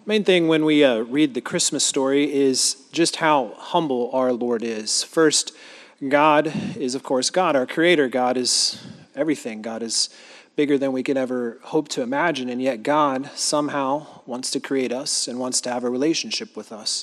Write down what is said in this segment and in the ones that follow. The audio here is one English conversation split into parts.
Main thing when we read the Christmas story is just how humble our Lord is. First, God is, of course, God, our Creator. God is everything. God is bigger than we could ever hope to imagine, and yet God somehow wants to create us and wants to have a relationship with us.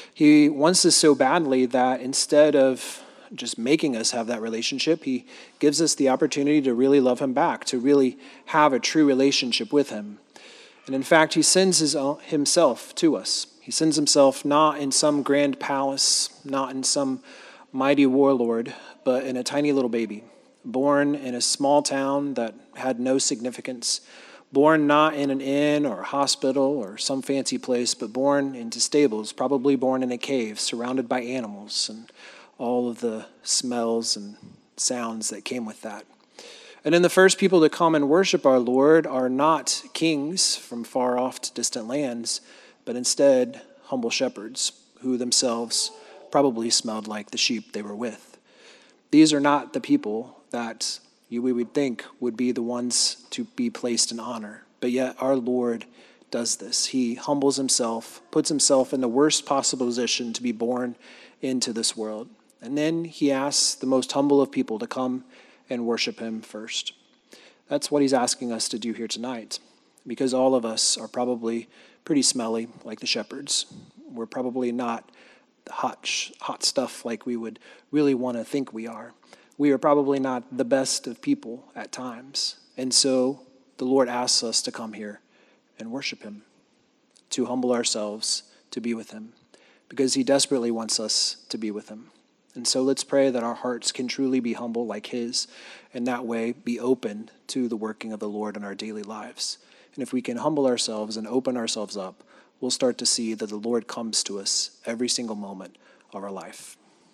He wants this so badly that instead of just making us have that relationship, he gives us the opportunity to really love him back, to really have a true relationship with him. And in fact, he sends himself to us. He sends himself not in some grand palace, not in some mighty warlord, but in a tiny little baby, born in a small town that had no significance, born not in an inn or a hospital or some fancy place, but born into stables, probably born in a cave, surrounded by animals and all of the smells and sounds that came with that. And then the first people to come and worship our Lord are not kings from far off to distant lands, but instead humble shepherds who themselves probably smelled like the sheep they were with. These are not the people that we would think would be the ones to be placed in honor. But yet our Lord does this. He humbles himself, puts himself in the worst possible position to be born into this world. And then he asks the most humble of people to come and worship him first. That's what he's asking us to do here tonight, because all of us are probably pretty smelly like the shepherds. We're probably not hot stuff like we would really want to think we are. We are probably not the best of people at times. And so the Lord asks us to come here and worship him, to humble ourselves, to be with him, because he desperately wants us to be with him. And so let's pray that our hearts can truly be humble like his, and that way be open to the working of the Lord in our daily lives. And if we can humble ourselves and open ourselves up, we'll start to see that the Lord comes to us every single moment of our life.